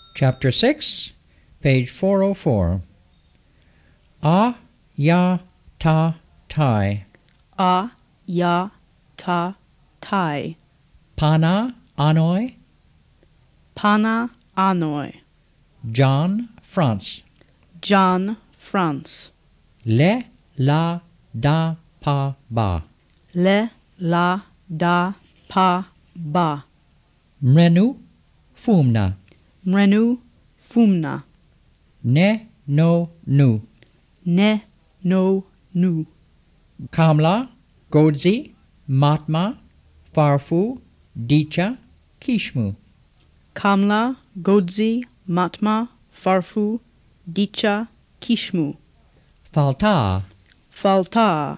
Chapter 6, page 404. A, ya, ta, tai. A, ya, ta, tai. Pana, anoi. Pana, anoi. John, France. John, France. Le, la, da, pa, ba. Le, la, da, pa, ba. Mrenu, fumna. Mrenu, fumna. Ne, no, nu. Ne, no, nu. Kamla, Godzi, Matma, Farfu, Dicha, Kishmu. Kamla, Godzi, Matma, Farfu, Dicha, Kishmu. Falta, Falta.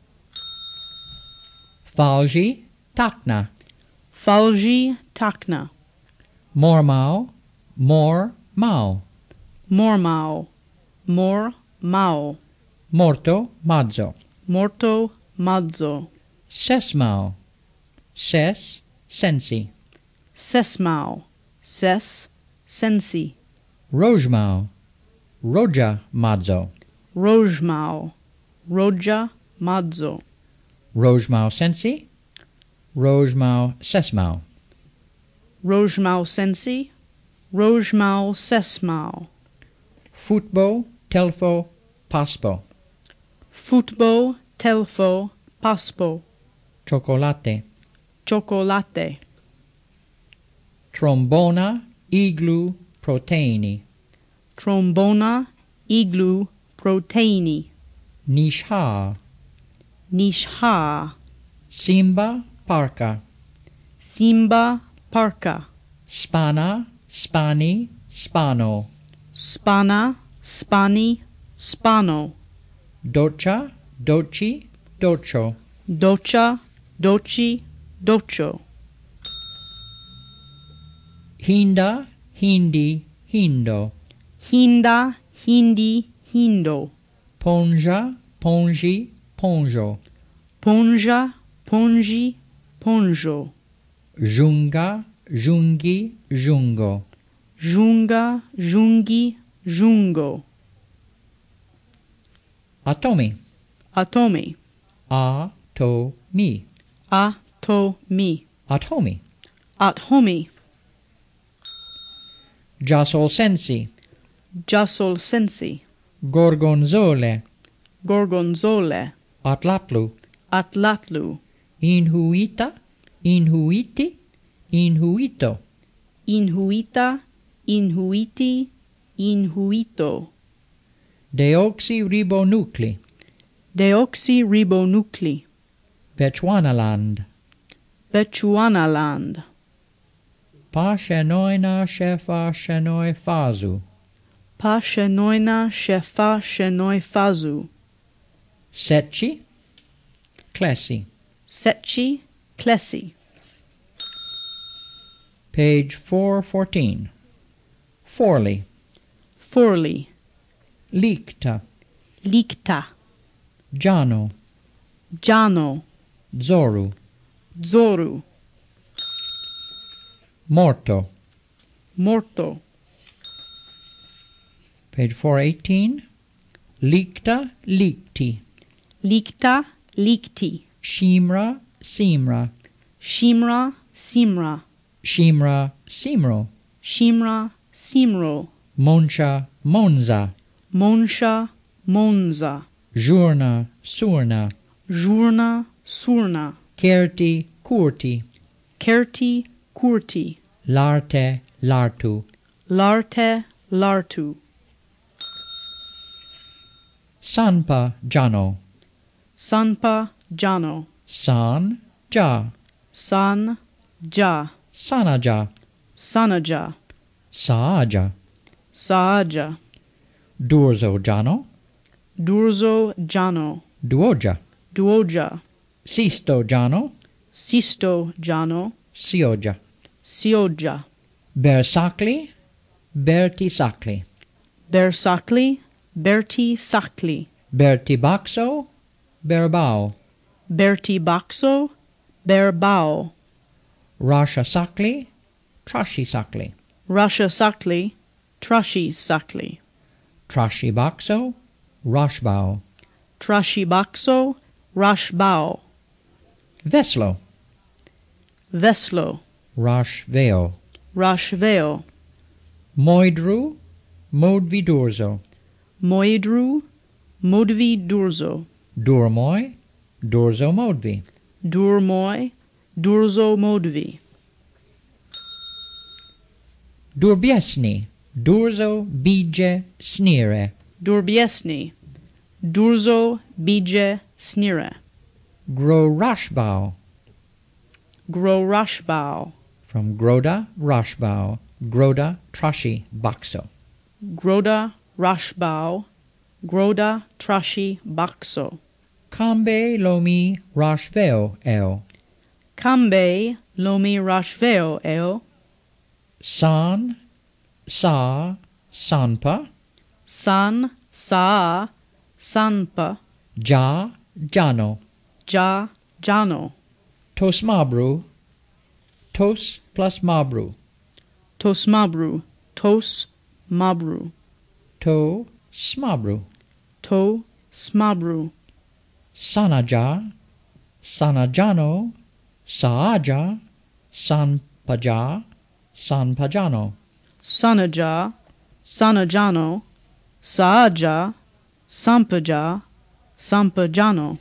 Falji, Takna. Falji, Takna. Mormau, Mor, Mau. Mormau. Mor, mau. Morto, Mazzo. Morto, mazzo. Sesmau, Ses, Sensi. Sesmau. Ses, sensi. Rojmau, Roja, Mazzo. Rojmau. Roja, mazzo. Rojmau, Sensi. Rojmau, Sesmau. Rojmau sensi. Rojmau sesmau. Futbo, Telfo, Paspo. Futbo, telfo, paspo. Chocolate. Chocolate. Trombona, Iglu, Proteini. Trombona, iglu, proteini. Nisha. Nisha. Simba, Parka. Simba, parka. Spana, Spani, Spano. Spana, spani, spano. Docha, Dochi, Docho. Docha, dochi, docho. Hinda, Hindi, Hindo. Hinda, hindi, hindo. Ponja, Ponji, Ponjo. Ponja, ponji, ponjo. Junga, Jungi, Jungo. Junga, jungi, jungo. Atomi. Atomi. A-to-mi. Atomi. Atomi. Atomi. Jasol sensi. Jasol sensi. Gorgonzole. Gorgonzole. Atlatlu. Atlatlu. Inhuita, Inhuiti, Inhuito. Inhuita, inhuiti, inhuito. Deoxyribonucli. Deoxyribonucli. Bechuanaland. Bechuanaland. Pashenoina shefa shenoi fazu. Pashenoina shefa shenoi fazu. Setchi, Clesi. Setchi, klesi. Page 414. Forli. Forli. Licta. Licta. Jano. Jano. Zoru. Zoru. Morto. Morto. Page 418. Licta, licti. Licta, licti. Shimra, simra. Shimra, simra. Shimra, simro. Shimra, simro. Moncha, monza. Monsha, monza. Journa, surna. Journa, surna. Kerti, curti. Kerti, curti. Larte, lartu. Larte, lartu. Sanpa, jano. Sanpa, jano. San, ja. San, ja. Sanaja. Sanaja. Saaja. Saaja. Durzo, jano. Durzo, jano. Duoja. Duoja. Sisto, jano. Sisto, jano. Sioja. Sioja. Bersakli, Berti sakli. Bersakli, Berti sakli. Bertibaxo, Berbao. Berti baxo, berbao. Rasha sakli, Trashi sakli. Rasha sakli, Trashy-Sakli. Trashiboxo, Roshbao. Trashiboxo, Roshbao. Veslo, Veslo. Roshveo. Roshveo. Moidru, Modvidurzo. Moidru, Modvi Durzo. Durmoy, Durzo Modvi. Durmoy, Durzo Modvi. Durbiesni, Durzo Bije Snire. Durbiesni, Durzo Bije Snire. Grorashbao, Grorashbao. from Groda Roshbao, Groda Trashi Boxo. Groda Rashbao. Groda Trashi Bakso. Kambe Lomi Roshveo El. Kambe Lomi Rashveo El. San, Sa, Sanpa, San Sa Sanpa. Ja, Jano. Ja Jano. Tosmabru, Tos plus Mabru. Tosmabru. Tos Mabru. To, Smabru. To Smabru. Sanaja, Sanajano, Saaja, Sanpaja, Sanpajano. Sanaja. Sanajano. Saaja. Sampaja. Sampajano.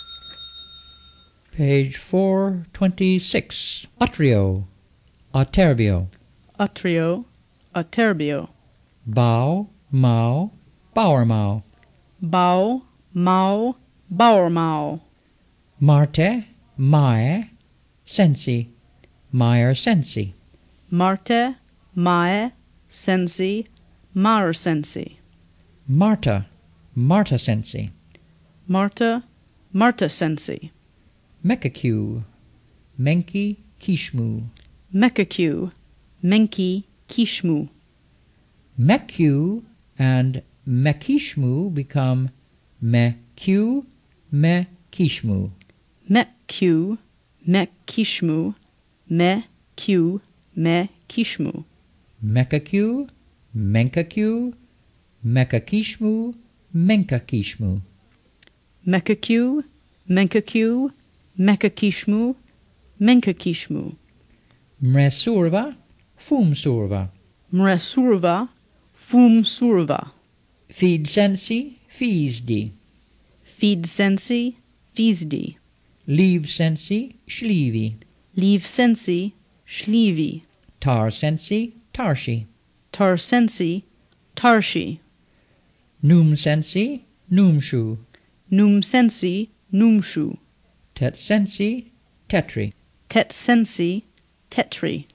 Page 426. Utrio, Aterbio. Utrio. Aterbio. Bao, Mao, Bowermao. Bao. Mao. Bowermao. Marte, Mae, Sensi, Meyer Sensi. Marte. Mae. Sensi. Mar Sensi. Marta, Marta Sensi. Marta. Marta Sensi. Mekaku, Menki Kishmu. Mekaku. Menki Kishmu. Meku and Mekishmu become Meku, Mekishmu. Meku. Mekishmu. Meku. Mekishmu. Mekaku, Menkaku, Mekakishmu, Menkakishmu. Mekaku. Menkaku. Mekakishmu. Menkakishmu. Mresurva, Fumsurva. Mresurva. Fumsurva. Feed Sensi, Feesdi. Feed Sensi. Feesdi. Leave Sensi, Shlivi. Leave Sensi. Shlivi. Tar Sensi, Tarshi. Tar Sensi. Tarshi. Num Sensi, Numshu. Num Sensi. Numshu. Tet Sensi, Tetri. Tet Sensi. Tetri.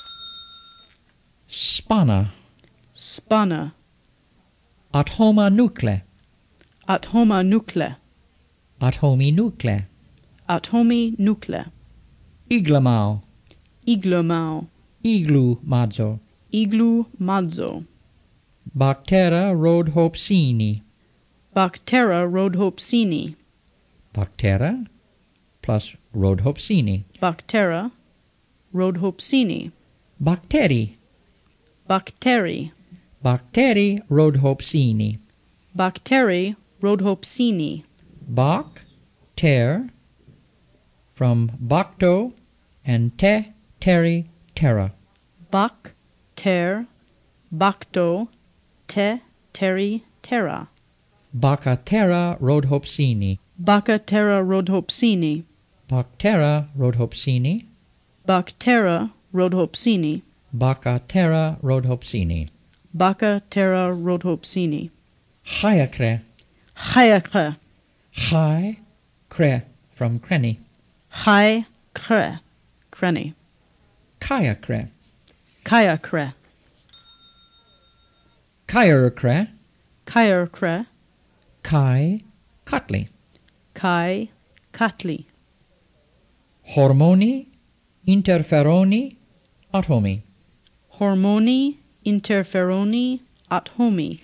Spana, Spana. Athoma Nucle. Athoma Nucle. Athomi Nucle. Athomi Nucle. Iglamau, Iglomau. Iglu Madzo. Iglu Madzo. Bactera rhodopsini. Bactera rhodopsini. Bactera plus rhodopsini. Bactera rhodopsini. Bacteri. Bacteri. Bacteri rhodopsini. Bacteri rhodopsini. Bach, ter, from bacto and te, teri, terra. Bac, ter, bacto, te, teri, terra. Bacatera rhodopsini. Bacatera rhodopsini. Bactera rhodopsini. Bactera rhodopsini. Bacatera rhodopsini. Bacatera rhodopsini. Hyacre. Hyacre. Hy, cre, from crenny. Hy, cre. Crenny. Kyacre. Kyacre. Kyrecre. Kyacre. Kai, cutly. Kai, Katli. Hormoni, interferoni, atomi. Hormoni, interferoni, atomi.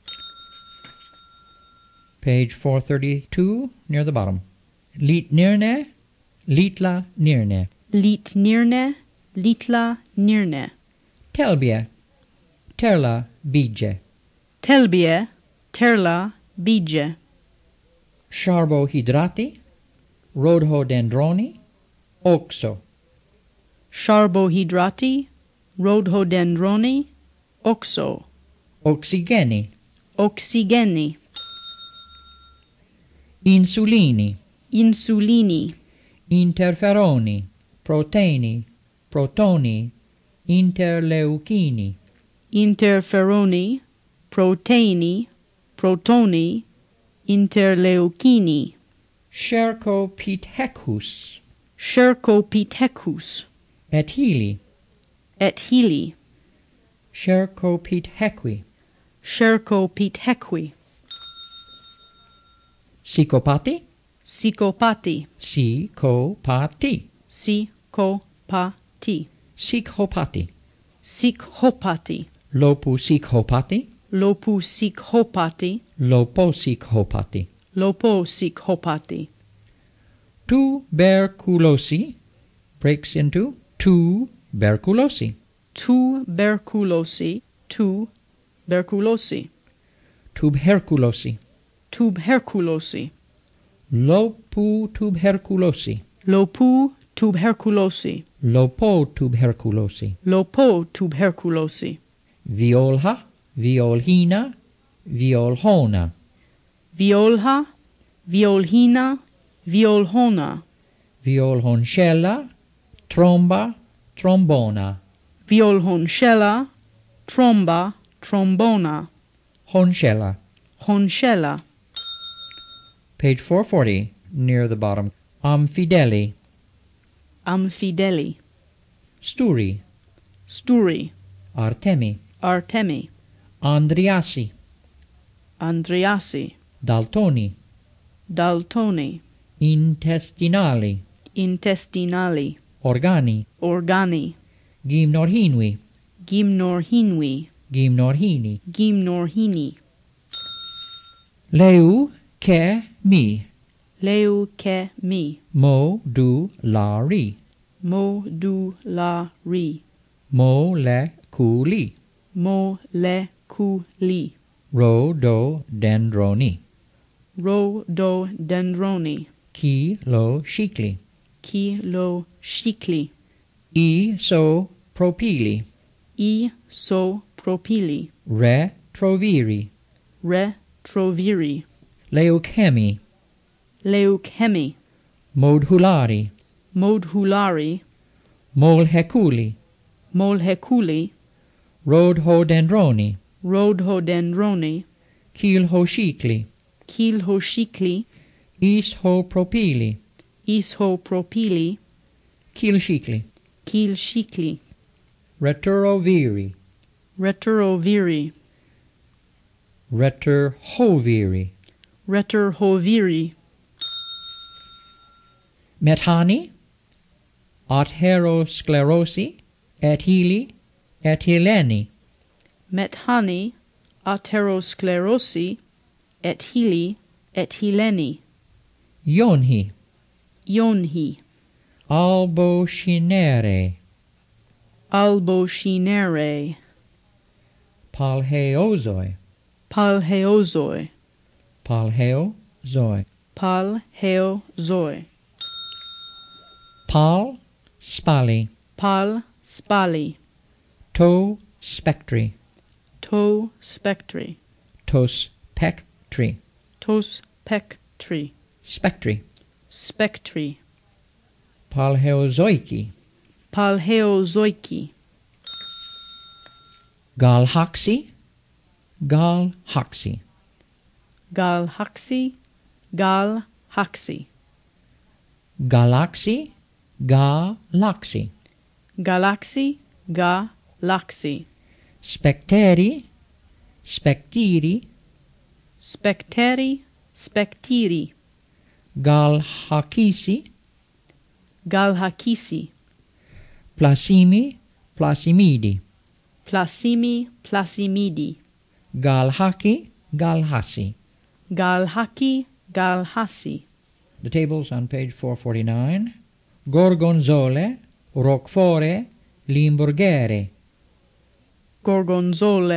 Page 432, near the bottom. Litnirne, litla nirne. Litnirne, litla nirne. Telbia, terla bige. Telbie, terla, bige. Carbohidrati, rhododendroni, oxo. Carbohidrati, rhododendroni, oxo. Oxygeni, Oxygeni. insulini, Insulini. interferoni, proteini, protoni, interleuchini. Interferoni, proteini, protoni, interleuchini. Cercopithecus, Cercopithecus. ethili, Ethili. cercopithequi. Cercopithequi. Psychopati, Psychopati. psychopati, Psychopati. psychopati. Psychopati. Lopupsychopati, Lopupsychopati. loopsychopati. Lopopsychopati. Tuberculosi breaks into tuberculosi. Tuberculosi. Tuberculosi. Tuberculosi. Tuberculosi. Loputuberculosi. Loputuberculosi. Lopotuberculosi. Lopotuberculosi. Violha, violhina, violhona. Violha, violhina, violhona. Violhoncella, tromba, trombona. Violhoncella, tromba, trombona. Honcella. Honcella. Page 440, near the bottom. Amfideli. Amfideli. Sturi. Sturi. Artemi. Artemi. Andriasi. Andreasi. Daltoni. Daltoni. Intestinali. Intestinali. Organi. Organi. Gymnorhinui. Gymnorhinui. Gymnorhini. Gymnorhini. Leu ke mi. Leukemi. Modulari. Modulari. Moleculi. Moleculi. Rhododendroni. Rhododendroni. Kiloshikli. Kiloshikli. Isopropyli. Isopropyli. Retroviri. Retroviri. Leuchemi. Leuchemi. Modulari. Modulari. Moleculi. Moleculi. Rhododendroni. Rhododendroni. Kiloshikli. Kiloshikli. Isopropyli. Isopropyli. Kilshikli. Kilshikli. Retroviri. Retroviri. Reterhoviri. Reterhoviri. Methani. Atherosclerosi. Ethili. Ethyleni. Methani. Atherosclerosi. Ethili. Ethyleni. Ionhi. Ionhi. Albocinere. Albocinere. Palheozoi. Palheozoi. Palheozoi. Palheozoi. Pal spali. Pal spali. To spectri. To spectri. Tos pectri. Tos pectri. Spectri. Spectri. Palheozoiki. Palheozoiki. Galhaxi. Galhaxi. Galhaxi. Galhaxi. Galaxy. Galaxy. Galaxy. Galaxy. Specteri. Spectiri. Specteri. Spectiri. Galhakisi. Galhakisi. Plasimi. Plasimidi. Plasimi. Plasimidi. Galhaki. Galhasi. Galhaki. Galhasi. The tables on page 449. Gorgonzole. Roquefort. Limburgere. Gorgonzole.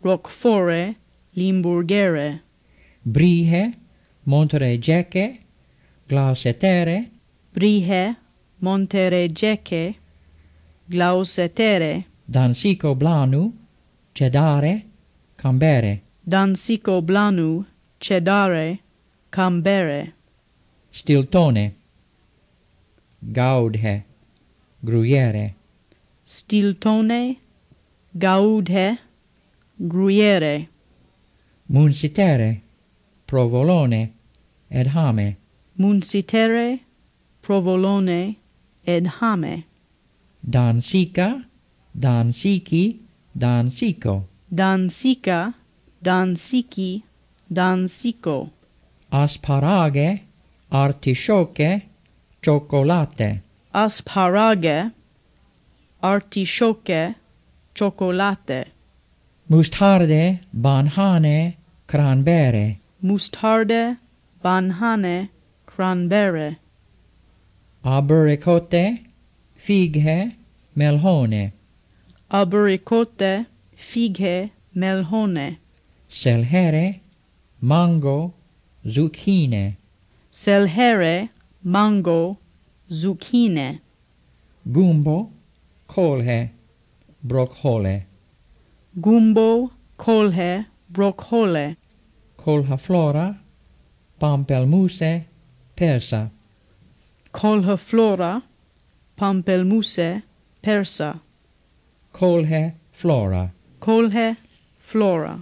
Roquefort, Limburgere, Brihe, Monteregece, Glaucetere, Brihe, Monteregece, Glaucetere, Dansico Blanu, Cedare, Cambere, Dansico Blanu, Cedare, Cambere, Stiltone, Gaudhe, Gruyere, Stiltone, Gaudhe, Gruyere, Munsitere, Provolone, ed Hame, Munsitere, Provolone, ed Hame, Dansica, Dansici, Dansico, Dansica, Dansici, Dansico, Asparage, Artisciocche, Cioccolate, Asparage, Artisciocche, Cioccolate, Mustarde, Banhane, Cranberry, Mustarde, Banhane, Cranberry, Abricote, Fighe, Melhone, Abricote, Fighe, Melhone, Selhere, Mango, Zucchine, Selhere, Mango, Zucchine, Gumbo, Colhe, Broccole, Gumbo, Colhe, Broccole, Colhaflora, Pampelmuse, Persa, Colhaflora, Pampelmuse, Persa, Colhe Flora, Colhe, Flora,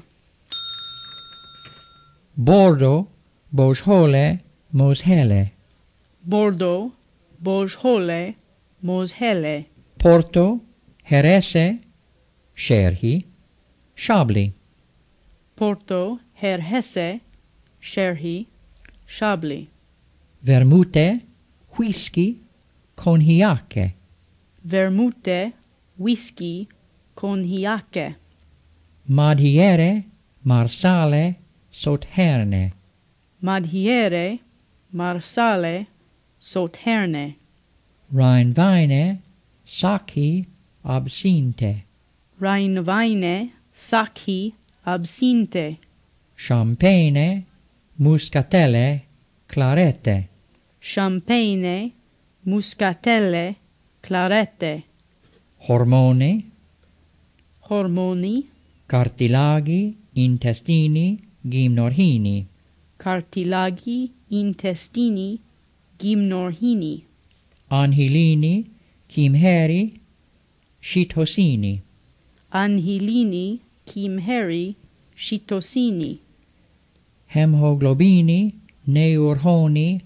Bordeaux, Boschole, Moshele, Bordeaux, Boschole, Moshele, Porto, Herese, Sherhi, Chablis, Porto, Herhesse, Sherhi, Chablis, Vermute, Whisky, Cognac, Vermute, Whisky, Cognac, Madiere, Marsale, Sauterne, Madiere, Marsale, Sauterne, Rheinweine, Sacchi, Absinthe, Rheinweine, Sacchi, Absinthe, Champagne, Muscatelle, Clarette, Champagne, Muscatelle, Clarette, Hormoni, Hormoni, Cartilagi, Intestini, Gymnorhini, Cartilagi, Intestini, Gymnorhini, Anhilini, Chimheri, Chitosini, Anhilini, Chimheri, Chitosini, Hemoglobini, Neurhoni,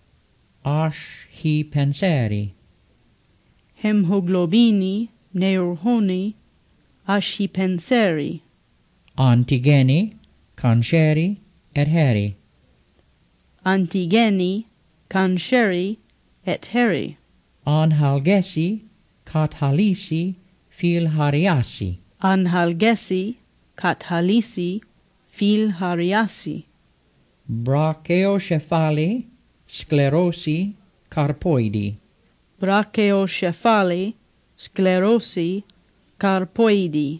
Ashipenseri, Hemoglobini, Neurhoni, Ashipenseri, Antigeni, Cancheri, et Heri, Antigeni, Cancheri, et Heri, Anhalgesi, Cathalisi, Filhariasi, Analgesi, Cathalisi, Filhariasi, Brachiocephali, Sclerosi, Carpoidi, Brachiocephali, Sclerosi, Carpoidi,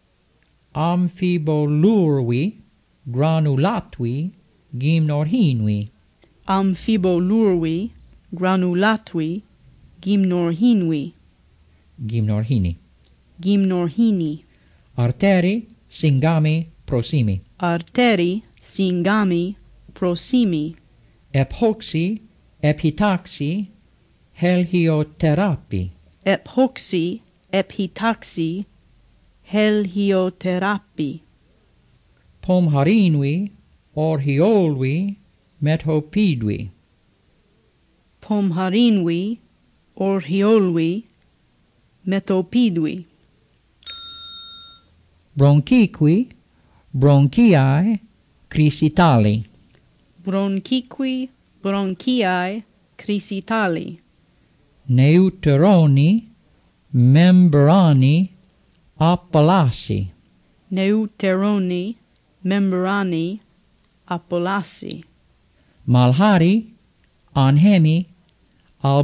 Amphibolurvi, Granulatvi, Gymnorhinvi, Amphibolurvi, Granulatvi, Gymnorhinvi, Gymnorhini, Gymnorhini, Arteri, Singami, Prosimi, Arteri, Singami, Prosimi, Epoxi, Epitaxi, Heliotherapi, Epoxi, Epitaxi, Heliotherapi, Pomharinvi, Orhiolvi, Metopidvi, Pomharinvi, Orhiolvi, Metopidvi, Bronchiqui, Bronchiae, Crisitali, Bronchiqui, Bronchiae, Crisitali, Neuteroni, Membrani, Apellasi, Neuteroni, Membrani, Apellasi, Malhari, Anhemi,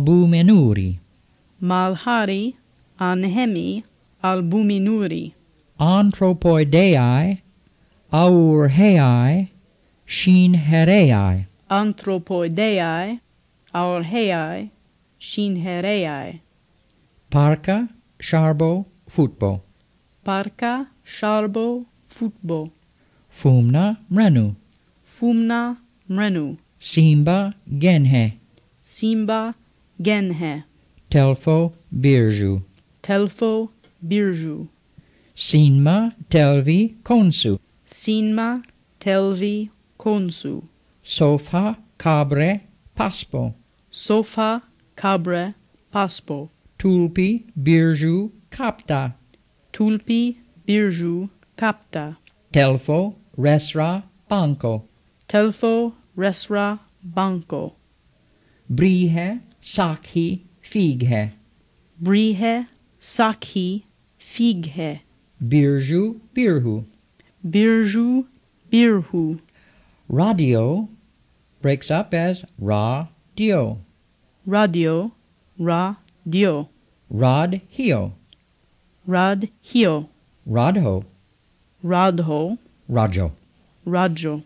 Albumenuri, Malhari, Anhemi, Albuminuri, anthropoidei, aurhei, shinherei. Anthropoidei, aurhei, shinherei. Parca, sharbo, futbo. Parca, sharbo, futbo. Fumna, mrenu. Fumna, mrenu. Simba, genhe. Simba, genhe. Telfo, birju. Telfo, birju. Sinma, telvi, konsu. Sinma, telvi, konsu. Sofa, cabre, paspo. Sofa, cabre, paspo. Tulpi, birju, capta. Tulpi, birju, capta. Telfo, resra, banco. Telfo, resra, banco. Brihe, sakhi, fighe. Brihe, sakhi, fighe. Birju, birhu. Birju, birhu. Radio breaks up as ra-dio. Radio, ra-dio. Rad-hio. Rad-hio. Radho. Radho, Rajo. rajo.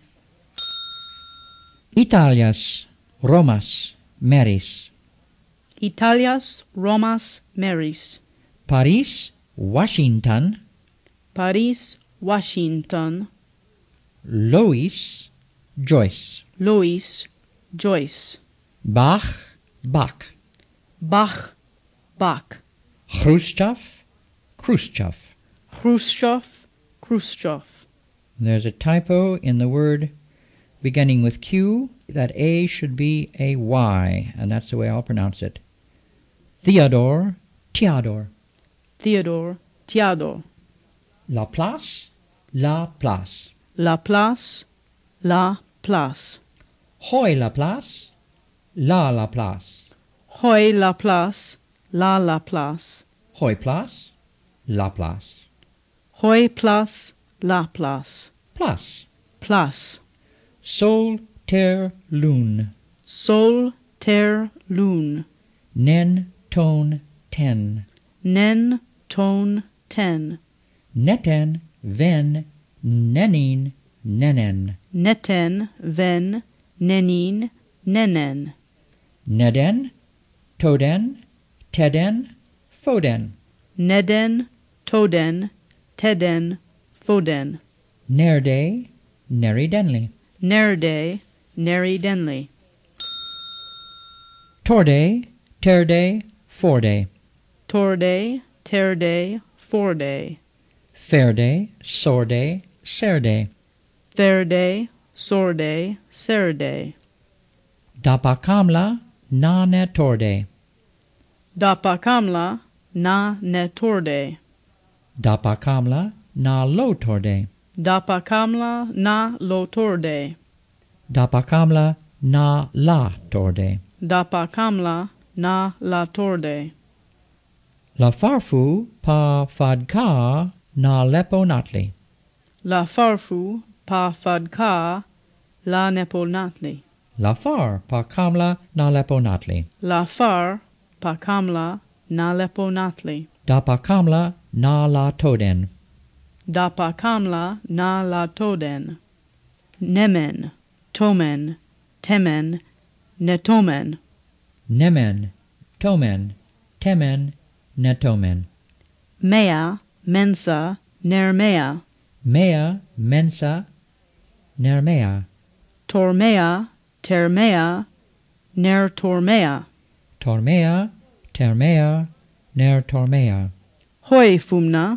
Italias, Romas, Meris. Italias, Romas, Meris. Paris, Washington. Paris, Washington. Lois, Joyce. Lois, Joyce. Bach, Bach. Bach, Bach. Khrushchev, Khrushchev. Khrushchev, Khrushchev. There's a typo in the word beginning with Q. That A should be a Y, and that's the way I'll pronounce it. Theodore, Theodore. Theodore, Theodore. La Place, La Place. La Place, La Place. Hoy La Place, La Place. Hoy La Place, La Place. Hoy Place, La Place. Hoy Place, La Place. Place. Place. Sol, ter, lune. Sol, ter, lune. Nen, tone, ten. Nen, tone, ten. Neten, ven, nenin, nenen. Neten, ven, nenin, nenen. Neden, toden, teden, foden. Neden, toden, teden, foden. Nerde, neridenli. Nerde, neri denli. Torde, terde, forde. Torde, terde, forde. Ferde, sorde, serde. Verde, sorde, serde. Dapakamla, na ne torde. Dapakamla, na ne torde. Dapakamla, na lo torde. Dapakamla, na lo torde. Dapakamla, na la torde. Dapakamla, na la torde. La farfu pa fadka na lepo natli. La farfu, pa fadka, la neponatli. La far pa kamla na lepo natli. La far, pa kamla, na leponatli. Dapakamla na la toden. Dapakamla, na la toden. Nemen, tomen, temen, netomen. Nemen, tomen, temen, netomen. Mea, mensa, nermea. Mea, mensa, nermea. Tormea, termea, nertormea. Tormea, termea, ner tormea. Hoi fumna,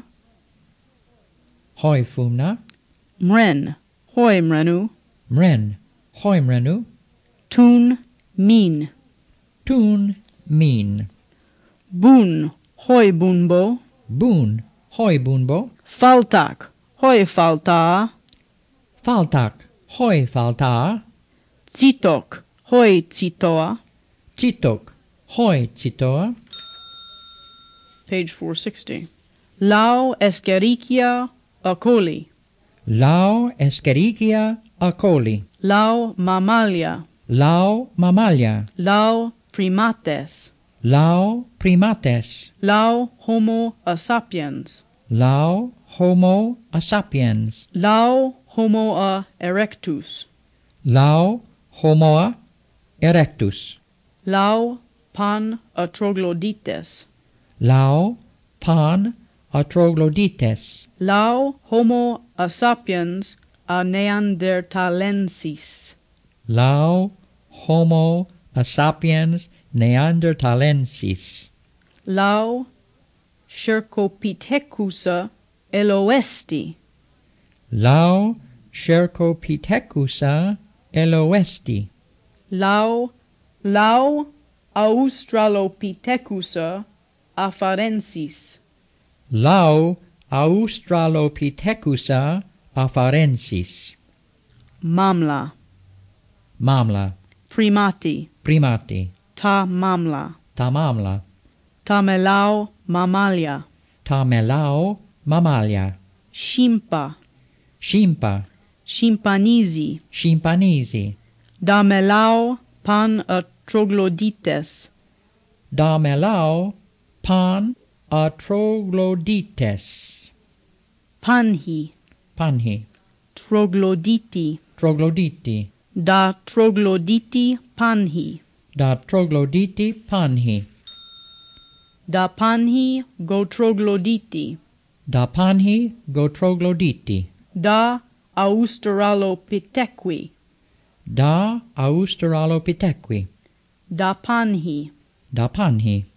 Hoi fumna. mren, hoi mrenu. Mren, hoi mrenu. Tun, min. Tun, min. Bun, hoi bunbo. Boon, hoi boonbo. Faltak, hoi falta. Faltak, hoi falta. Citok, hoi citoa. Citok, hoi citoa. Page 460. Lau escherichia acoli. Lau escherichia acoli. Lau mammalia. Lau mammalia. Lau primates. Lau primates. Lau homo sapiens. Lau homo a sapiens, lau homo erectus, lau homo erectus, lau pan troglodytes, lau pan a troglodites, lau homo sapiens neanderthalensis, lau homo a sapiens neanderthalensis, lau Cercopithecus eloesti, lau Cercopithecus eloesti, lau Australopithecus afarensis, lau Australopithecus afarensis, mamla, mamla, primati, primati, ta mamla, tamamla, tamelau mammalia, tamelau mammalia, shimpa, shimpa, chimpanisi, chimpanisi, damelau pan troglodites, damelau pan a troglodites, panhi, panhi, trogloditi, trogloditi, da trogloditi panhi, da trogloditi panhi, da panhi go trogloditi, da panhi go trogloditi, da australopithecui, da australopithecui, da panhi, da panhi,